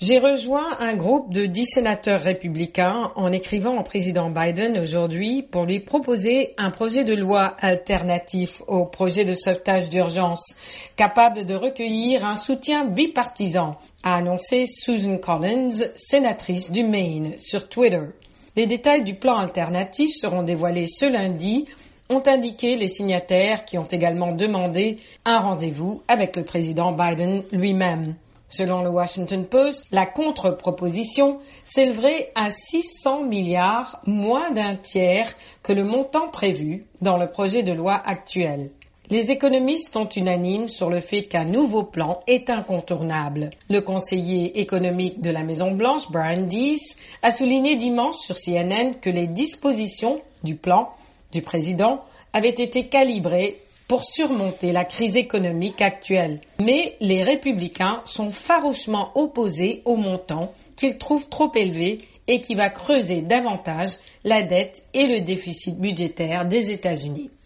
J'ai rejoint un groupe de 10 sénateurs républicains en écrivant au président Biden aujourd'hui pour lui proposer un projet de loi alternatif au projet de sauvetage d'urgence, capable de recueillir un soutien bipartisan, a annoncé Susan Collins, sénatrice du Maine, sur Twitter. Les détails du plan alternatif seront dévoilés ce lundi, ont indiqué les signataires qui ont également demandé un rendez-vous avec le président Biden lui-même. Selon le Washington Post, la contre-proposition s'élèverait à 600 milliards, moins d'un tiers que le montant prévu dans le projet de loi actuel. Les économistes sont unanimes sur le fait qu'un nouveau plan est incontournable. Le conseiller économique de la Maison-Blanche, Brian Deese, a souligné dimanche sur CNN que les dispositions du plan du président avaient été calibrées pour surmonter la crise économique actuelle. Mais les républicains sont farouchement opposés au montant qu'ils trouvent trop élevé et qui va creuser davantage la dette et le déficit budgétaire des États-Unis.